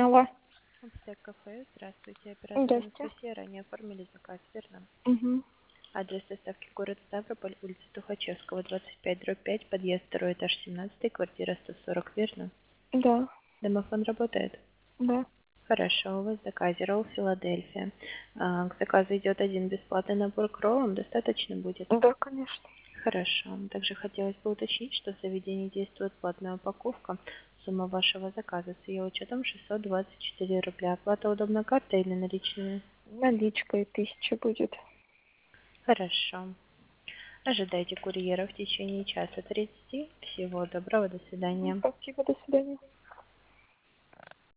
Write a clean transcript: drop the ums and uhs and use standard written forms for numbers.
Алло. Обстек кафе. Здравствуйте. Оператор Здрасте. Анастасия. Ранее оформили заказ, верно? Мгм. Адрес доставки город Ставрополь, улица Тухачевского, 25/5, подъезд, второй этаж, 17, квартира 140, верно? Да, Домофон работает? да, Хорошо, у вас в заказе ролл Филадельфия. К заказу идет один бесплатный набор к роллам, достаточно будет? да, конечно. Хорошо. Также хотелось бы уточнить, что в заведении действует платная упаковка. Сумма вашего заказа с ее учетом 624 рубля. Оплата удобна картой или наличными? Наличкой 1000 будет. Хорошо. Ожидайте курьера в течение часа 30. Всего доброго, до свидания. Спасибо, до свидания.